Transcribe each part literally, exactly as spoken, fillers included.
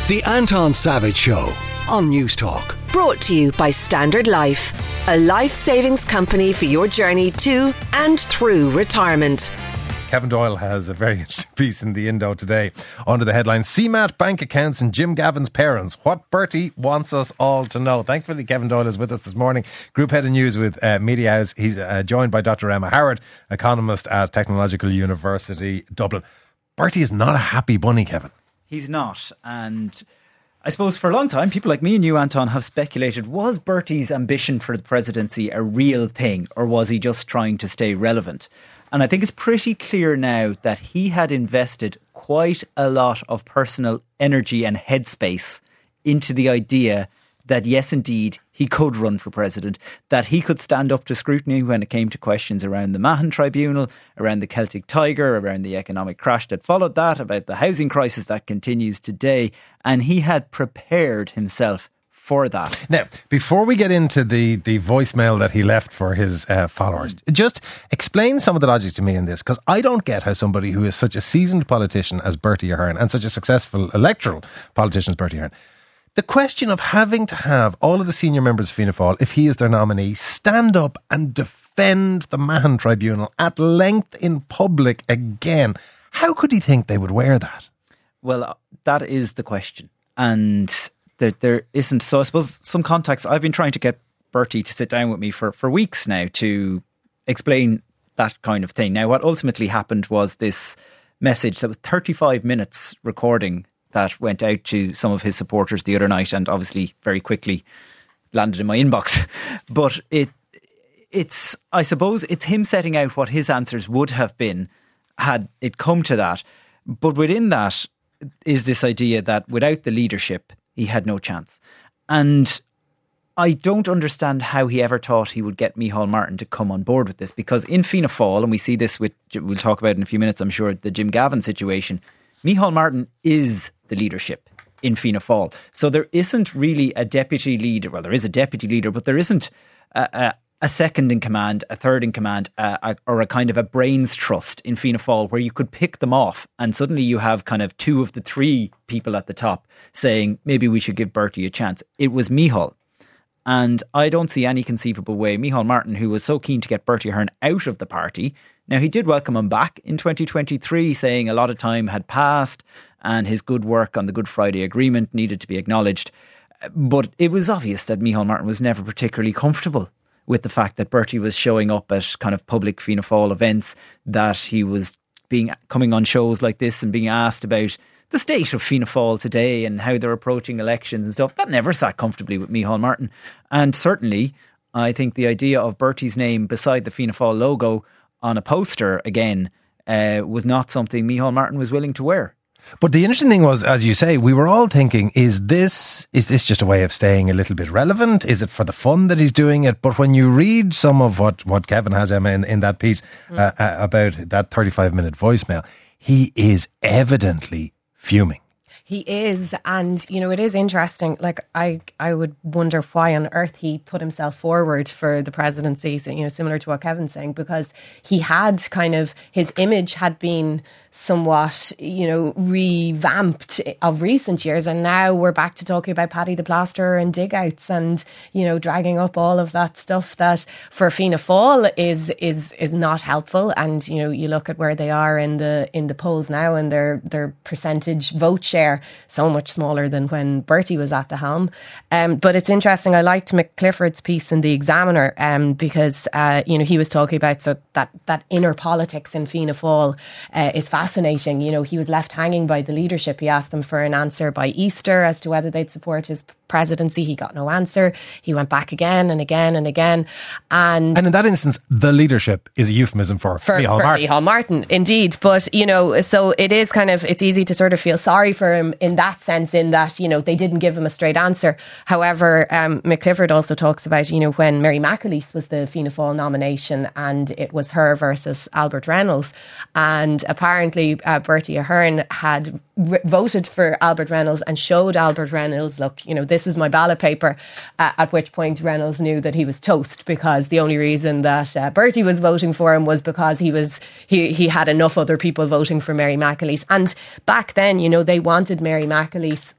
The Anton Savage Show on News Talk. Brought to you by Standard Life, a life savings company for your journey to and through retirement. Kevin Doyle has a very interesting piece in the Indo today under the headline C MAT bank accounts and Jim Gavin's parents. What Bertie wants us all to know. Thankfully, Kevin Doyle is with us this morning. Group Head of News with uh, Media House. He's uh, joined by Doctor Emma Howard, economist at Technological University Dublin. Bertie is not a happy bunny, Kevin. He's not. And I suppose for a long time, people like me and you, Anton, have speculated, was Bertie's ambition for the presidency a real thing, or was he just trying to stay relevant? And I think it's pretty clear now that he had invested quite a lot of personal energy and headspace into the idea that, yes, indeed, he could run for president, that he could stand up to scrutiny when it came to questions around the Mahon Tribunal, around the Celtic Tiger, around the economic crash that followed that, about the housing crisis that continues today. And he had prepared himself for that. Now, before we get into the, the voicemail that he left for his uh, followers, just explain some of the logic to me in this, because I don't get how somebody who is such a seasoned politician as Bertie Ahern and such a successful electoral politician as Bertie Ahern, the question of having to have all of the senior members of Fianna Fáil, if he is their nominee, stand up and defend the Mahon Tribunal at length in public again. How could he think they would wear that? Well, that is the question. And There, there isn't. So I suppose some context. I've been trying to get Bertie to sit down with me for, for weeks now to explain that kind of thing. Now, what ultimately happened was this message that was thirty-five minutes recording that went out to some of his supporters the other night, and obviously very quickly landed in my inbox. But it, it's, I suppose, it's him setting out what his answers would have been had it come to that. But within that is this idea that without the leadership, he had no chance. And I don't understand how he ever thought he would get Micheál Martin to come on board with this, because in Fianna Fáil, and we see this with, we'll talk about in a few minutes, I'm sure, the Jim Gavin situation, Micheál Martin is the leadership in Fianna Fáil. So there isn't really a deputy leader. Well, there is a deputy leader, but there isn't a, a, a second in command, a third in command, a, a, or a kind of a brains trust in Fianna Fáil where you could pick them off and suddenly you have kind of two of the three people at the top saying maybe we should give Bertie a chance. It was Micheál. And I don't see any conceivable way. Micheál Martin, who was so keen to get Bertie Ahern out of the party, now he did welcome him back in twenty twenty-three, saying a lot of time had passed and his good work on the Good Friday Agreement needed to be acknowledged. But it was obvious that Micheál Martin was never particularly comfortable with the fact that Bertie was showing up at kind of public Fianna Fáil events, that he was being coming on shows like this and being asked about the state of Fianna Fáil today and how they're approaching elections and stuff. That never sat comfortably with Micheál Martin. And certainly, I think the idea of Bertie's name beside the Fianna Fáil logo on a poster again uh, was not something Micheál Martin was willing to wear. But the interesting thing was, as you say, we were all thinking, is this is this just a way of staying a little bit relevant? Is it for the fun that he's doing it? But when you read some of what, what Kevin has, Emma, in, in that piece mm. uh, uh, about that thirty-five minute voicemail, he is evidently fuming. He is, and you know, it is interesting. Like, I, I would wonder why on earth he put himself forward for the presidency. You know, similar to what Kevin's saying, because he had kind of, his image had been somewhat, you know, revamped of recent years, and now we're back to talking about Paddy the Plasterer and dig outs, and you know, dragging up all of that stuff that for Fianna Fáil is is is not helpful. And you know, you look at where they are in the in the polls now, and their their percentage vote share so much smaller than when Bertie was at the helm. Um, but it's interesting. I liked McClifford's piece in the Examiner um, because uh, you know, he was talking about so that that inner politics in Fianna Fáil uh, is fascinating. You know, he was left hanging by the leadership. He asked them for an answer by Easter as to whether they'd support his presidency. He got no answer. He went back again and again and again. And, and in that instance, the leadership is a euphemism for, for Micheál Martin. Micheál Martin, indeed. But, you know, so it is kind of, it's easy to sort of feel sorry for him in that sense, in that, you know, they didn't give him a straight answer. However, um, McClifford also talks about, you know, when Mary McAleese was the Fianna Fáil nomination and it was her versus Albert Reynolds. And apparently uh, Bertie Ahern had r- voted for Albert Reynolds and showed Albert Reynolds, look, you know, this is my ballot paper, uh, at which point Reynolds knew that he was toast, because the only reason that uh, Bertie was voting for him was because he was he he had enough other people voting for Mary McAleese. And back then, you know, they wanted Mary McAleese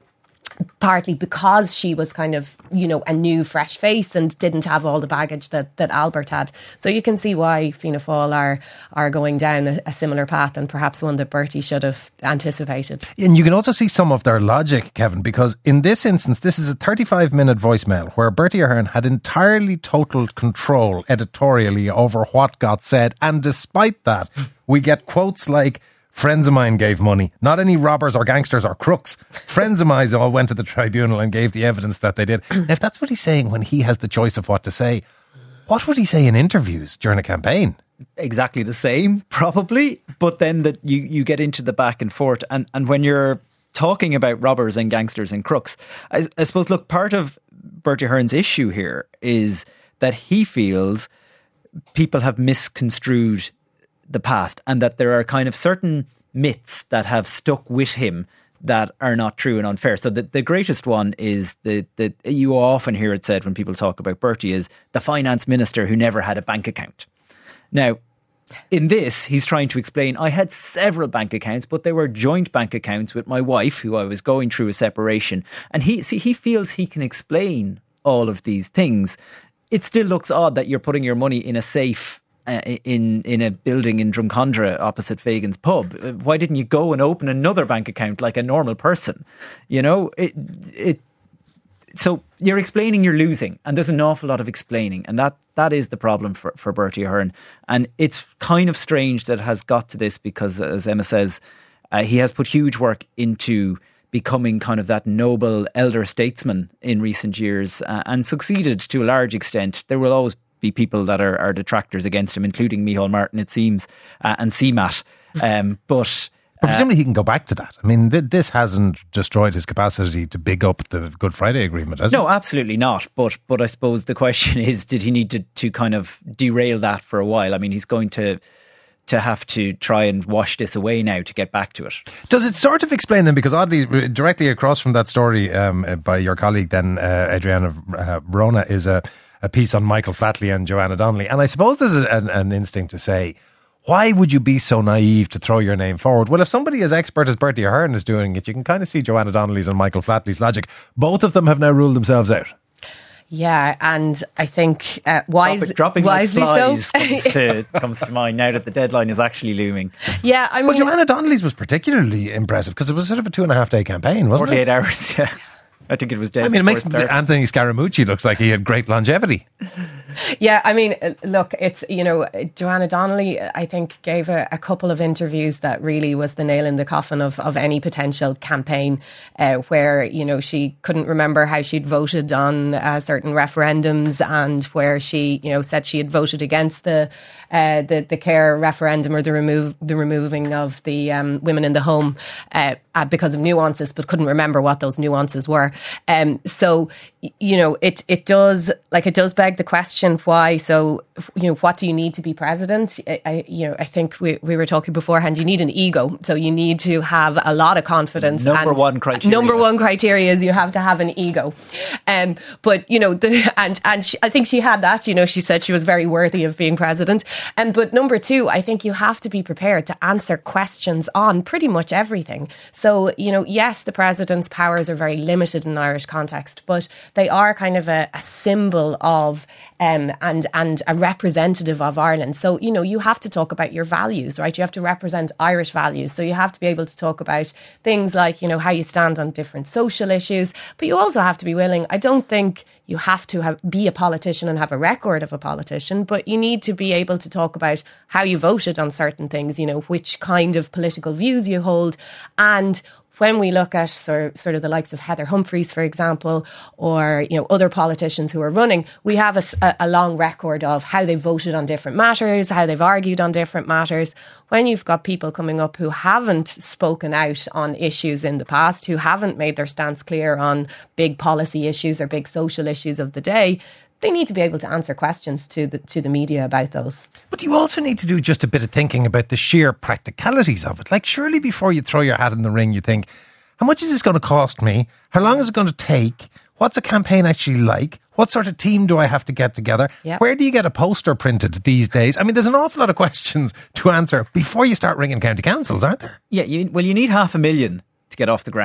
partly because she was kind of, you know, a new fresh face and didn't have all the baggage that, that Albert had. So you can see why Fianna Fáil are, are going down a, a similar path, and perhaps one that Bertie should have anticipated. And you can also see some of their logic, Kevin, because in this instance, this is a thirty-five minute voicemail where Bertie Ahern had entirely total control editorially over what got said. And despite that, we get quotes like, friends of mine gave money, not any robbers or gangsters or crooks. Friends of mine all went to the tribunal and gave the evidence that they did. Now, if that's what he's saying when he has the choice of what to say, what would he say in interviews during a campaign? Exactly the same, probably. But then that you, you get into the back and forth. And, and when you're talking about robbers and gangsters and crooks, I, I suppose, look, part of Bertie Ahern's issue here is that he feels people have misconstrued the past, and that there are kind of certain myths that have stuck with him that are not true and unfair. So the, the greatest one is the, the you often hear it said when people talk about Bertie is the finance minister who never had a bank account. Now, in this, he's trying to explain, I had several bank accounts, but they were joint bank accounts with my wife, who I was going through a separation. And he see, he feels he can explain all of these things. It still looks odd that you're putting your money in a safe Uh, in in a building in Drumcondra opposite Fagan's pub. Why didn't you go and open another bank account like a normal person? You know, it it. So you're explaining, you're losing, and there's an awful lot of explaining, and that that is the problem for for Bertie Ahern. And it's kind of strange that it has got to this because, as Emma says, uh, he has put huge work into becoming kind of that noble elder statesman in recent years, uh, and succeeded to a large extent. There will always be people that are, are detractors against him, including Micheál Martin, it seems, uh, and C MAT. Um, but, but presumably uh, he can go back to that. I mean, th- this hasn't destroyed his capacity to big up the Good Friday Agreement, has no, it? Absolutely not. But but I suppose the question is, did he need to, to kind of derail that for a while? I mean, he's going to to have to try and wash this away now to get back to it. Does it sort of explain then, because oddly, directly across from that story um, by your colleague then, uh, Adriana uh, Verona, is a a piece on Michael Flatley and Joanna Donnelly. And I suppose there's an, an instinct to say, why would you be so naive to throw your name forward? Well, if somebody as expert as Bertie Ahern is doing it, you can kind of see Joanna Donnelly's and Michael Flatley's logic. Both of them have now ruled themselves out. Yeah, and I think uh, wise, dropping wisely like flies so. comes, to, comes to mind now that the deadline is actually looming. Yeah, I mean, well, Joanna Donnelly's was particularly impressive because it was sort of a two and a half day campaign, wasn't forty-eight it? forty-eight hours, yeah. I think it was dead. I mean, it makes start. Anthony Scaramucci looks like he had great longevity. Yeah, I mean, look, it's, you know, Joanna Donnelly, I think, gave a, a couple of interviews that really was the nail in the coffin of, of any potential campaign, uh, where, you know, she couldn't remember how she'd voted on uh, certain referendums, and where she, you know, said she had voted against the uh, the, the care referendum, or the remove the removing of the um, women in the home uh, uh, because of nuances, but couldn't remember what those nuances were. Um, so, you know, it it does, like, it does beg the question, why? So, you know, what do you need to be president? I, I you know, I think we, we were talking beforehand, you need an ego. So you need to have a lot of confidence. Number and one criteria. Number one criteria is you have to have an ego. Um, but, you know, the, and, and she, I think she had that, you know, she said she was very worthy of being president. And, but number two, I think you have to be prepared to answer questions on pretty much everything. So, you know, yes, the president's powers are very limited in Irish context, but they are kind of a, a symbol of Um, and and a representative of Ireland. So, you know, you have to talk about your values, right? You have to represent Irish values. So you have to be able to talk about things like, you know, how you stand on different social issues. But you also have to be willing, I don't think you have to have, be a politician and have a record of a politician, but you need to be able to talk about how you voted on certain things, you know, which kind of political views you hold. And when we look at sort, sort of the likes of Heather Humphreys, for example, or, you know, other politicians who are running, we have a, a long record of how they voted on different matters, how they've argued on different matters. When you've got people coming up who haven't spoken out on issues in the past, who haven't made their stance clear on big policy issues or big social issues of the day, they need to be able to answer questions to the to the media about those. But you also need to do just a bit of thinking about the sheer practicalities of it. Like, surely before you throw your hat in the ring, you think, how much is this going to cost me? How long is it going to take? What's a campaign actually like? What sort of team do I have to get together? Yep. Where do you get a poster printed these days? I mean, there's an awful lot of questions to answer before you start ringing county councils, aren't there? Yeah, you, well, you need half a million to get off the ground.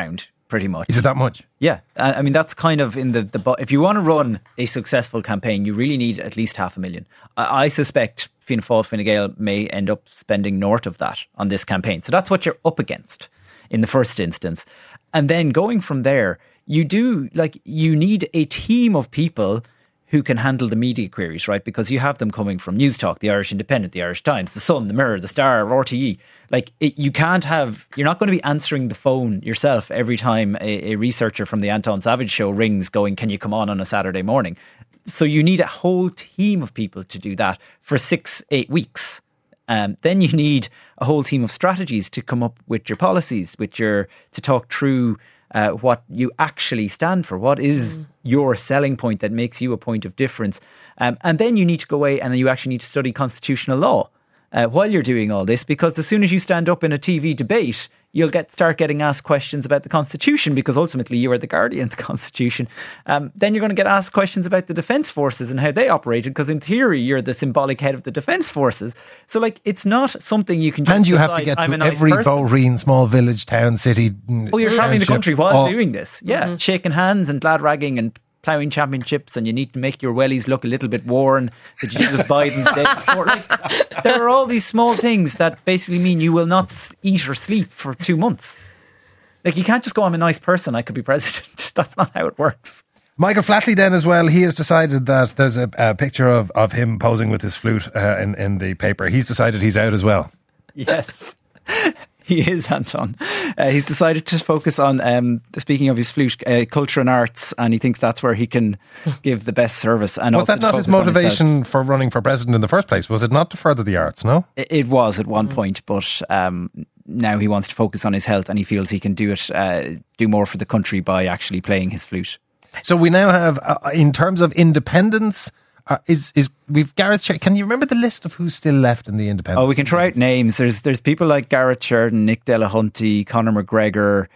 pretty much. Is it that much? Yeah. I I mean, that's kind of in the, the... bu- If you want to run a successful campaign, you really need at least half a million. I, I suspect Fianna Fáil, Fine Gael may end up spending north of that on this campaign. So that's what you're up against in the first instance. And then going from there, you do, like, you need a team of people who can handle the media queries, right? Because you have them coming from News Talk, the Irish Independent, the Irish Times, the Sun, the Mirror, the Star, R T E. Like, it, you can't have, you're not going to be answering the phone yourself every time a, a researcher from the Anton Savage show rings going, can you come on on a Saturday morning? So you need a whole team of people to do that for six, eight weeks. Um, then you need a whole team of strategies to come up with your policies, with your, to talk through Uh, what you actually stand for. What is mm. your selling point that makes you a point of difference? Um, and then you need to go away and you actually need to study constitutional law uh, while you're doing all this, because as soon as you stand up in a T V debate, you'll get start getting asked questions about the Constitution, because ultimately you are the guardian of the Constitution. Um, then you're going to get asked questions about the Defence Forces and how they operated, because in theory you're the symbolic head of the Defence Forces. So, like, it's not something you can just And you decide, have to get I'm to a nice every person. Bohreen small village, town, city. Oh, you're travelling the country while oh. doing this. Yeah, mm-hmm. shaking hands and glad ragging and ploughing championships, and you need to make your wellies look a little bit worn that you just buy them the day before. Like, there are all these small things that basically mean you will not eat or sleep for two months. Like, you can't just go, I'm a nice person, I could be president. That's not how it works. Michael Flatley then as well, he has decided that there's a, a picture of, of him posing with his flute uh, in, in the paper. He's decided he's out as well. Yes. He is, Anton. Uh, he's decided to focus on, um, speaking of his flute, uh, culture and arts, and he thinks that's where he can give the best service. And was also that not his focus on motivation himself. for running for president in the first place? Was it not to further the arts, no? It, it was at one point, but um, now he wants to focus on his health, and he feels he can do it, uh, do more for the country by actually playing his flute. So we now have, uh, in terms of independence, Uh, is is we've Gareth Sheridan. Can you remember the list of who's still left in the independent? Oh, we can try out names. There's there's people like Gareth Sheridan, Nick Delahunty, Conor McGregor,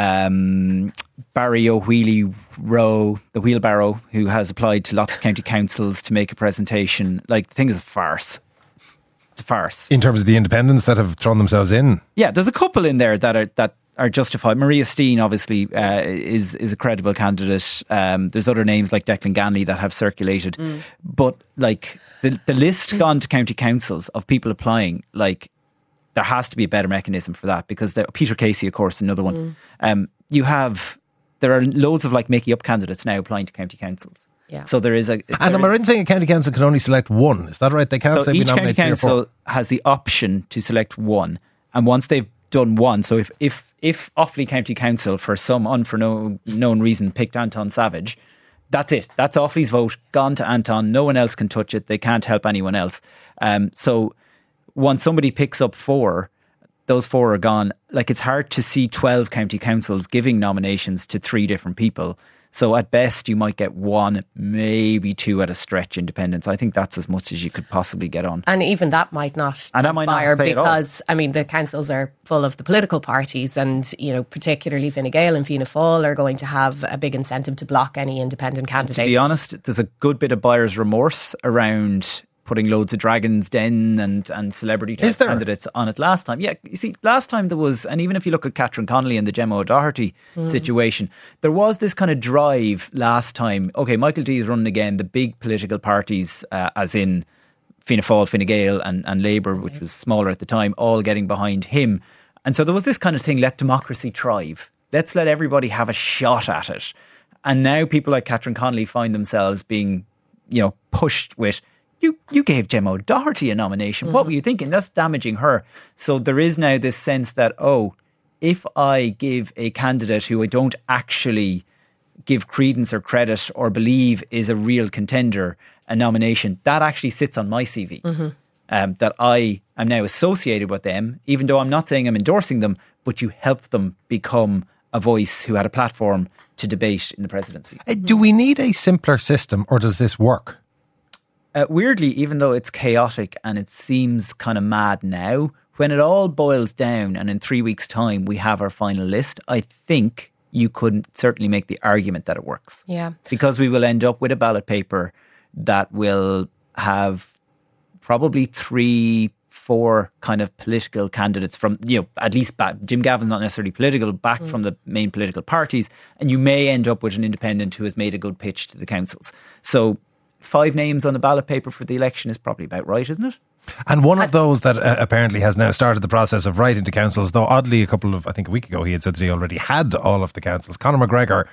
um, Barry O'Wheely Rowe, the wheelbarrow, who has applied to lots of county councils to make a presentation. Like, the thing is a farce. It's a farce. In terms of the independents that have thrown themselves in? Yeah, there's a couple in there that are that are justified. Maria Steen, obviously, uh, is is a credible candidate. Um, there's other names like Declan Ganley that have circulated. Mm. But, like, the, the list gone to county councils of people applying, like, there has to be a better mechanism for that, because the, Peter Casey, of course, another one. Mm. Um, you have, there are loads of, like, making up candidates now applying to county councils. Yeah. So there is a... There and am I right in saying a county council can only select one? Is that right? They can't so say we each county nominate three or four. council has the option to select one. And once they've done one, so if if if Offaly County Council for some unknown known reason picked Anton Savage, that's it. That's Offaly's vote, gone to Anton. No one else can touch it. They can't help anyone else. Um, so once somebody picks up four, those four are gone. Like, it's hard to see twelve county councils giving nominations to three different people. So at best, you might get one, maybe two at a stretch independents. I think that's as much as you could possibly get on. And even that might not and that might not inspire, pay because, I mean, the councils are full of the political parties, and, you know, particularly Fine Gael and Fianna Fáil are going to have a big incentive to block any independent candidates. To be honest, there's a good bit of buyer's remorse around putting loads of Dragon's Den and, and celebrity type candidates on it last time. Yeah, you see, last time there was, and even if you look at Catherine Connolly and the Gemma O'Doherty mm. situation, there was this kind of drive last time. Okay, Michael D is running again, the big political parties, uh, as in Fianna Fáil, Fine Gael and, and Labour, which was smaller at the time, all getting behind him. And so there was this kind of thing, let democracy thrive. Let's let everybody have a shot at it. And now people like Catherine Connolly find themselves being, you know, pushed with, You you gave Gemma O'Doherty a nomination. Mm-hmm. What were you thinking? That's damaging her. So there is now this sense that, oh, if I give a candidate who I don't actually give credence or credit or believe is a real contender a nomination, that actually sits on my C V. Mm-hmm. Um, that I am now associated with them, even though I'm not saying I'm endorsing them, but you help them become a voice who had a platform to debate in the presidency. Uh, do we need a simpler system, or does this work? Uh, weirdly, even though it's chaotic and it seems kind of mad now, when it all boils down and in three weeks' time we have our final list, I think you could certainly make the argument that it works. Yeah. Because we will end up with a ballot paper that will have probably three, four kind of political candidates from, you know, at least back, Jim Gavin's not necessarily political, back mm. from the main political parties, and you may end up with an independent who has made a good pitch to the councils. So five names on the ballot paper for the election is probably about right, isn't it? And one of those that uh, apparently has now started the process of writing to councils, though oddly a couple of, I think a week ago, he had said that he already had all of the councils. Conor McGregor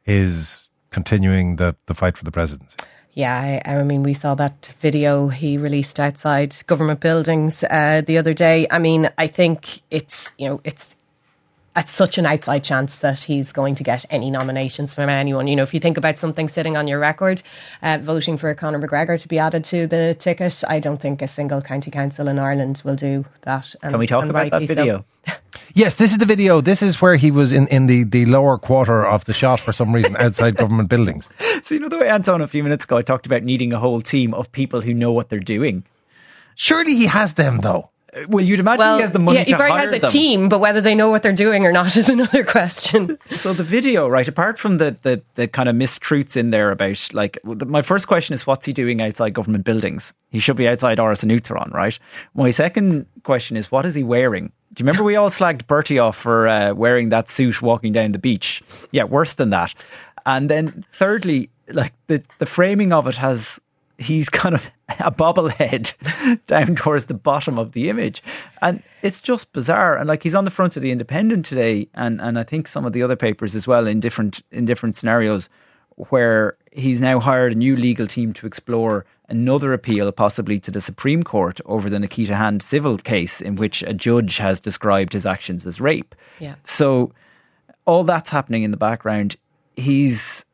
is continuing the, the fight for the presidency. Yeah, I, I mean, we saw that video he released outside government buildings uh, the other day. I mean, I think it's, you know, it's it's such an outside chance that he's going to get any nominations from anyone. You know, if you think about something sitting on your record, uh, voting for Conor McGregor to be added to the ticket, I don't think a single county council in Ireland will do that. And, Can we talk about that video? So. Yes, this is the video. This is where he was in, in the, the lower quarter of the shot for some reason outside government buildings. So you know the way Anton a few minutes ago I talked about needing a whole team of people who know what they're doing? Surely he has them though. Well, you'd imagine well, he has the money yeah, to he hire probably has a them. team, but whether they know what they're doing or not is another question. So the video, right, apart from the, the, the kind of mistruths in there about, like, my first question is, what's he doing outside government buildings? He should be outside Áras an Uachtaráin, right? My second question is, what is he wearing? Do you remember we all slagged Bertie off for uh, wearing that suit walking down the beach? Yeah, worse than that. And then thirdly, like, the, the framing of it has... he's kind of a bobblehead down towards the bottom of the image, and it's just bizarre. And like, he's on the front of the Independent today, and, and I think some of the other papers as well in different in different scenarios, where he's now hired a new legal team to explore another appeal, possibly to the Supreme Court, over the Nikita Hand civil case in which a judge has described his actions as rape. Yeah. So all that's happening in the background. He's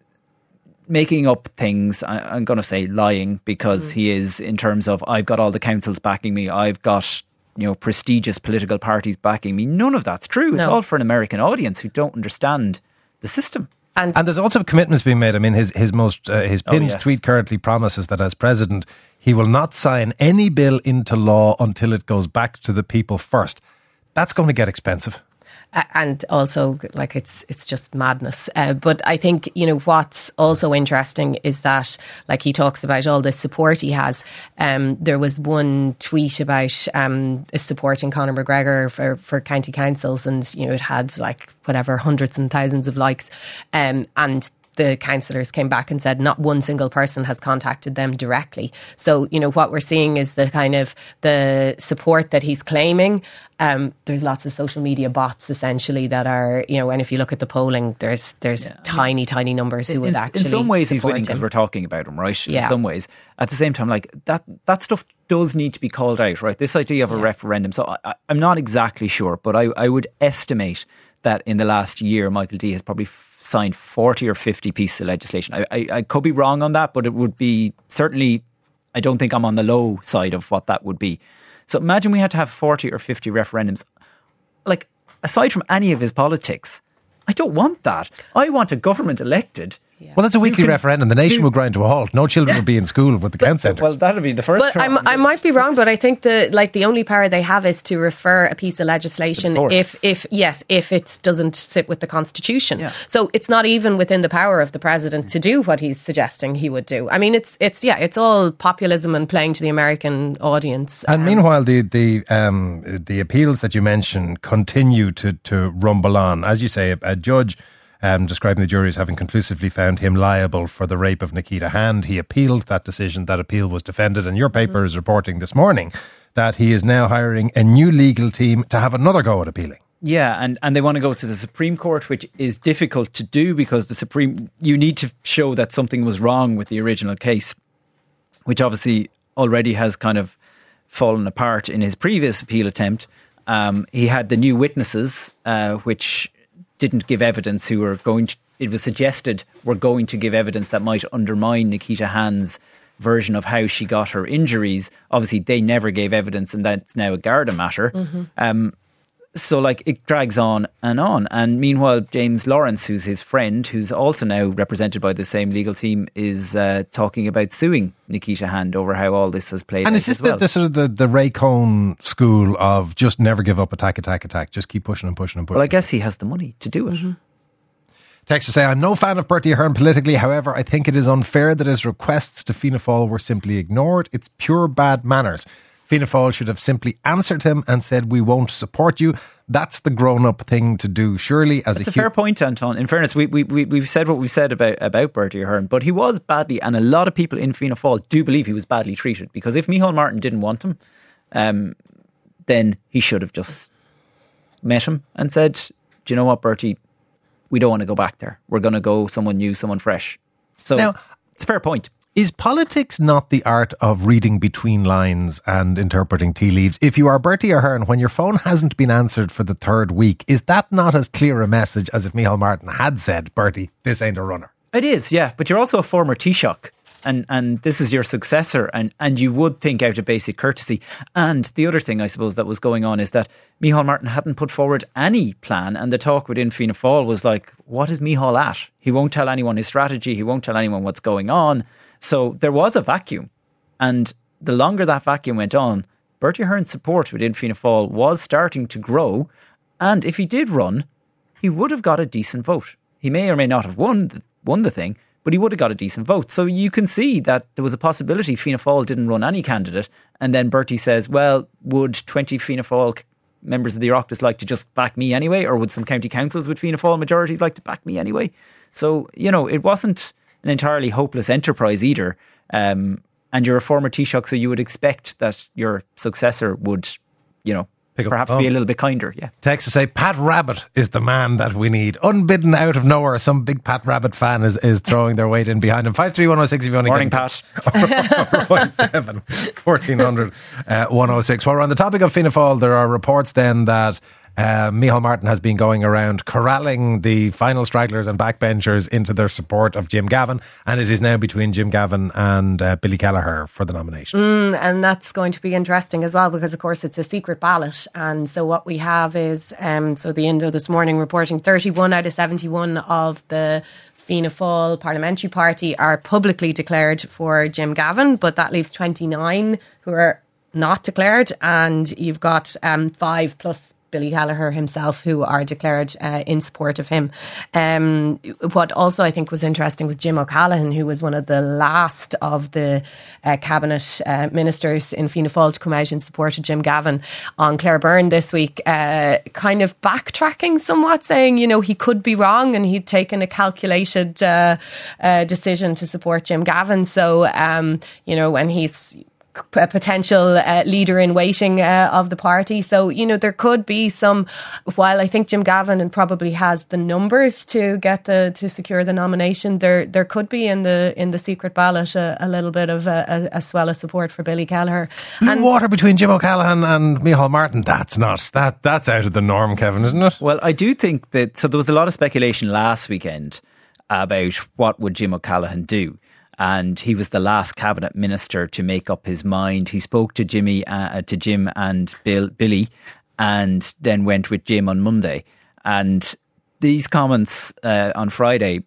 making up things. I'm going to say lying, because mm. he is, in terms of, I've got all the councils backing me, I've got, you know, prestigious political parties backing me. None of that's true. It's no. all for an American audience who don't understand the system. And, and there's also commitments being made. I mean, his his most uh, his pinned oh, yes. tweet currently promises that as president, he will not sign any bill into law until it goes back to the people first. That's going to get expensive. And also, like, it's it's just madness. Uh, but I think, you know, what's also interesting is that, like, he talks about all the support he has. Um, there was one tweet about um, supporting Conor McGregor for, for county councils, and, you know, it had, like, whatever, hundreds and thousands of likes. Um, and the councillors came back and said not one single person has contacted them directly. So, you know, what we're seeing is the kind of the support that he's claiming. Um, there's lots of social media bots essentially that are, you know, and if you look at the polling, there's there's yeah, tiny, tiny numbers who in, would actually in some ways he's winning because him. we're talking about him, right? Yeah. In some ways. At the same time, like, that that stuff does need to be called out, right? This idea of a yeah. referendum. So I, I'm not exactly sure, but I, I would estimate that in the last year, Michael D has probably f- signed forty or fifty pieces of legislation. I, I, I could be wrong on that, but it would be certainly, I don't think I'm on the low side of what that would be. So imagine we had to have forty or fifty referendums. Like, aside from any of his politics, I don't want that. I want a government elected. Yeah. Well, that's a weekly can, referendum. The nation will grind to a halt. No children will be in school with the count centres. Well, that'll be the first. But I'm, I might be wrong, but I think the like the only power they have is to refer a piece of legislation of if, if yes, if it doesn't sit with the Constitution. Yeah. So it's not even within the power of the president to do what he's suggesting he would do. I mean, it's it's yeah, it's all populism and playing to the American audience. And um, meanwhile, the the um, the appeals that you mentioned continue to to rumble on. As you say, a, a judge. Um, describing the jury as having conclusively found him liable for the rape of Nikita Hand. He appealed that decision. That appeal was defended, and your paper mm-hmm. is reporting this morning that he is now hiring a new legal team to have another go at appealing. Yeah, and, and they want to go to the Supreme Court, which is difficult to do because the Supreme, you need to show that something was wrong with the original case, which obviously already has kind of fallen apart in his previous appeal attempt. Um, he had the new witnesses, uh, which didn't give evidence, who were going to, it was suggested were going to give evidence that might undermine Nikita Hand's version of how she got her injuries. Obviously, they never gave evidence, and that's now a Garda matter. Mm-hmm. Um, so, like, it drags on and on. And meanwhile, James Lawrence, who's his friend, who's also now represented by the same legal team, is uh, talking about suing Nikita Hand over how all this has played and out. is this as well. the, the sort of the, the Ray Cohn school of just never give up, attack, attack, attack, just keep pushing and pushing and pushing? Well, I guess he has the money to do it. Mm-hmm. Text to say, I'm no fan of Bertie Ahern politically. However, I think it is unfair that his requests to Fianna Fáil were simply ignored. It's pure bad manners. Fianna Fáil should have simply answered him and said, we won't support you. That's the grown-up thing to do, surely. As It's a, a fair hu- point, Anton. In fairness, we, we, we, we've said what we've said about, about Bertie Ahern, but he was badly, and a lot of people in Fianna Fáil do believe he was badly treated, because if Micheál Martin didn't want him, um, then he should have just met him and said, do you know what, Bertie, we don't want to go back there. We're going to go someone new, someone fresh. So now, it's a fair point. Is politics not the art of reading between lines and interpreting tea leaves? If you are Bertie Ahern, when your phone hasn't been answered for the third week, is that not as clear a message as if Micheál Martin had said, Bertie, this ain't a runner? It is, yeah. But you're also a former Taoiseach. And and this is your successor, and, and you would think out of basic courtesy. And the other thing, I suppose, that was going on is that Micheál Martin hadn't put forward any plan, and the talk within Fianna Fáil was like, what is Micheál at? He won't tell anyone his strategy, he won't tell anyone what's going on. So there was a vacuum. And the longer that vacuum went on, Bertie Ahern's support within Fianna Fáil was starting to grow. And if he did run, he would have got a decent vote. He may or may not have won the, won the thing, but he would have got a decent vote. So you can see that there was a possibility Fianna Fáil didn't run any candidate, and then Bertie says, well, would twenty Fianna Fáil members of the Oireachtas like to just back me anyway, or would some county councils with Fianna Fáil majorities like to back me anyway? So, you know, it wasn't an entirely hopeless enterprise either. Um, and you're a former Taoiseach, so you would expect that your successor would, you know, perhaps be a little bit kinder. Yeah. Text to say Pat Rabbit is the man that we need. Unbidden out of nowhere, some big Pat Rabbit fan is, is throwing their weight in behind him. five three one oh six if you want to Morning, get Pat. oh seven fourteen hundred uh, one oh six. While we're on the topic of Fianna Fáil, there are reports then that Uh, Micheál Martin has been going around corralling the final stragglers and backbenchers into their support of Jim Gavin, and it is now between Jim Gavin and uh, Billy Kelleher for the nomination. Mm, and that's going to be interesting as well, because of course it's a secret ballot, and so what we have is um, so the Indo this morning reporting thirty-one out of seventy-one of the Fianna Fáil Parliamentary Party are publicly declared for Jim Gavin, but that leaves twenty-nine who are not declared, and you've got um, five plus Billy Kelleher himself who are declared uh, in support of him. Um, what also I think was interesting was Jim O'Callaghan, who was one of the last of the uh, cabinet uh, ministers in Fianna Fáil to come out in support of Jim Gavin on Claire Byrne this week, uh, kind of backtracking somewhat, saying, you know, he could be wrong and he'd taken a calculated uh, uh, decision to support Jim Gavin. So, um, you know, when he's a potential uh, leader in waiting uh, of the party. So, you know, there could be some, while I think Jim Gavin and probably has the numbers to get the, to secure the nomination, there there could be in the in the secret ballot a, a little bit of a, a, a swell of support for Billy Kelleher. Blue and water between Jim O'Callaghan and Micheál Martin, that's not, that that's out of the norm, Kevin, isn't it? Well, I do think that, so there was a lot of speculation last weekend about what would Jim O'Callaghan do. And he was the last cabinet minister to make up his mind. He spoke to Jimmy, uh, to Jim and Bill, Billy, and then went with Jim on Monday. And these comments uh, on Friday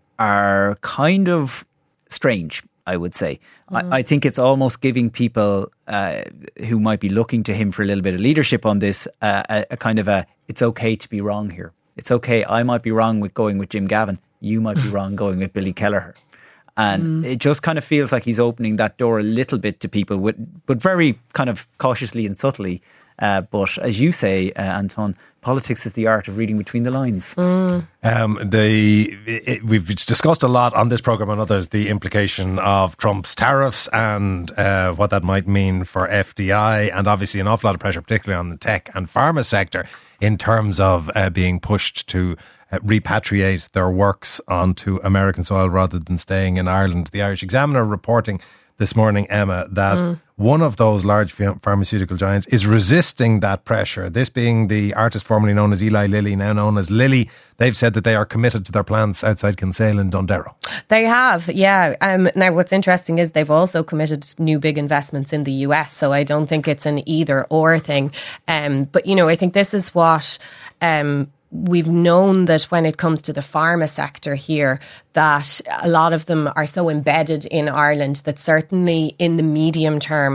are kind of strange, I would say. Mm. I, I think it's almost giving people uh, who might be looking to him for a little bit of leadership on this uh, a, a kind of a, it's okay to be wrong here. It's okay. I might be wrong with going with Jim Gavin. You might be wrong going with Billy Kelleher. And mm. it just kind of feels like he's opening that door a little bit to people, with, but very kind of cautiously and subtly. Uh, but as you say, uh, Anton, politics is the art of reading between the lines. Mm. Um, the it, we've discussed a lot on this programme and others the implication of Trump's tariffs and uh, what that might mean for F D I, and obviously an awful lot of pressure, particularly on the tech and pharma sector, in terms of uh, being pushed to uh, repatriate their works onto American soil rather than staying in Ireland. The Irish Examiner reporting this morning, Emma, that mm. one of those large pharmaceutical giants is resisting that pressure. This being the artist formerly known as Eli Lilly, now known as Lilly. They've said that they are committed to their plants outside Kinsale and Dundero. They have, yeah. Um, now, what's interesting is they've also committed new big investments in the U S, so I don't think it's an either or thing. Um, but, you know, I think this is what... Um, We've known that when it comes to the pharma sector here, that a lot of them are so embedded in Ireland that certainly in the medium term, the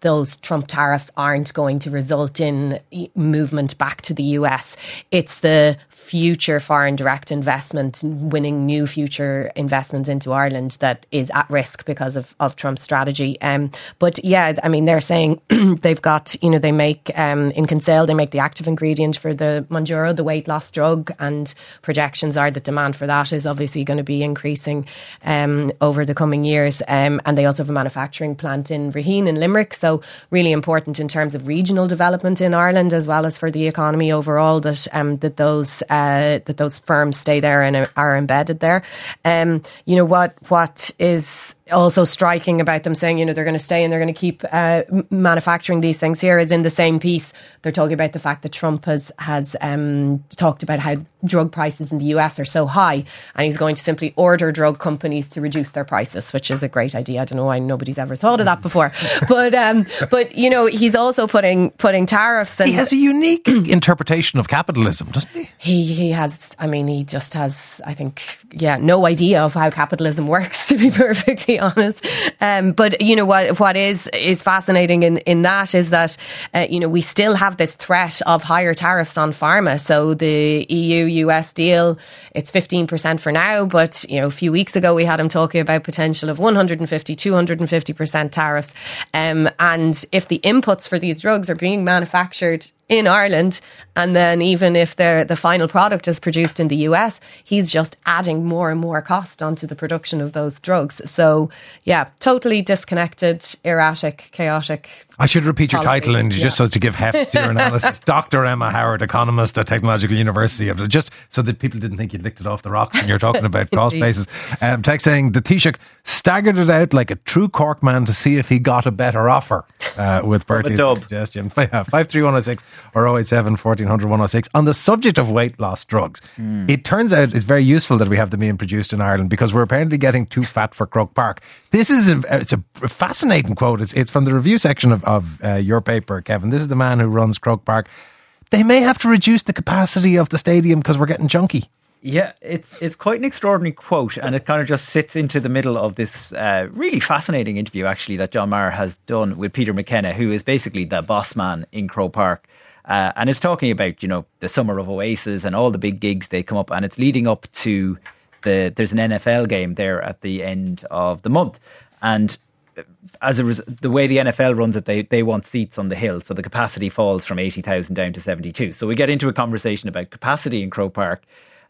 those Trump tariffs aren't going to result in movement back to the U S. It's the future foreign direct investment, winning new future investments into Ireland that is at risk because of, of Trump's strategy. Um, but yeah, I mean, they're saying they've got, you know, they make, um, in Kinsale, they make the active ingredient for the Mounjaro, the weight loss drug, and projections are that demand for that is obviously going to be increasing um, over the coming years. Um, and they also have a manufacturing plant in Raheen in Limerick. So really important in terms of regional development in Ireland, as well as for the economy overall, that um, that those uh, that those firms stay there and are embedded there. Um, you know, what what is also striking about them saying, you know, they're going to stay and they're going to keep uh, manufacturing these things here is in the same piece. They're talking about the fact that Trump has, has um, talked about how drug prices in the U S are so high, and he's going to simply order drug companies to reduce their prices, which is a great idea. I don't know why nobody's ever thought of that before. But, um, but you know, he's also putting putting tariffs. And he has a unique interpretation of capitalism, doesn't he? He, he has, I mean, he just has, I think, yeah, no idea of how capitalism works, to be perfectly honest. Um, but you know what? What is is fascinating in, in that is that uh, you know, we still have this threat of higher tariffs on pharma. So the E U U S deal, it's fifteen percent for now, but you know, a few weeks ago we had him talking about potential of one hundred fifty, two hundred fifty percent tariffs. Um, and if the inputs for these drugs are being manufactured in Ireland, and then even if the the final product is produced in the U S, he's just adding more and more cost onto the production of those drugs. So yeah, totally disconnected, erratic, chaotic. I should repeat your policy. title, and Yeah. just so to give heft to your analysis. Doctor Emma Howard, economist at Technological University of, just so that people didn't think you'd licked it off the rocks when you're talking about cost bases. Um, text saying the Taoiseach staggered it out like a true Cork man to see if he got a better offer uh, with Bertie's dub. suggestion. five three one oh six or oh eight seven, fourteen hundred, one oh six. On the subject of weight loss drugs, mm. it turns out it's very useful that we have them being produced in Ireland, because we're apparently getting too fat for Croke Park. This is a, it's a fascinating quote. It's, it's from the review section of, of uh, your paper, Kevin. This is the man who runs Croke Park. They may have to reduce the capacity of the stadium because we're getting chunky. Yeah, it's it's quite an extraordinary quote, and it kind of just sits into the middle of this uh, really fascinating interview, actually, that John Maher has done with Peter McKenna, who is basically the boss man in Croke Park. Uh, and it's talking about, you know, the summer of Oasis and all the big gigs they come up, and it's leading up to the, there's an N F L game there at the end of the month. And as a res- the way the N F L runs it, they, they want seats on the hill. So the capacity falls from eighty thousand down to seventy-two. So we get into a conversation about capacity in Croke Park.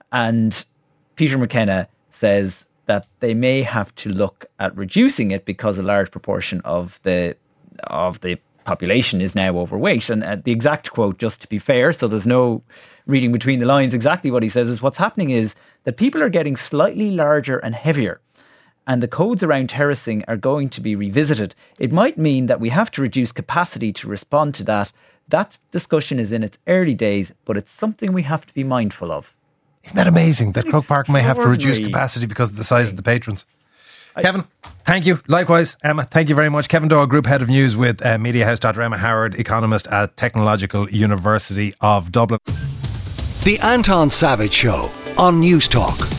And Peter McKenna says that they may have to look at reducing it because a large proportion of the of the population is now overweight. And uh, the exact quote, just to be fair, so there's no reading between the lines, exactly what he says is what's happening is that people are getting slightly larger and heavier, and the codes around terracing are going to be revisited. It might mean that we have to reduce capacity to respond to that. That discussion is in its early days, but it's something we have to be mindful of. Isn't that amazing that Croke Park may have to reduce Extraordinary. capacity because of the size of the patrons? Kevin, thank you. Likewise, Emma, thank you very much. Kevin Doyle, Group Head of News with uh, Media House. Doctor Emma Howard, economist at Technological University of Dublin. The Anton Savage Show on News Talk.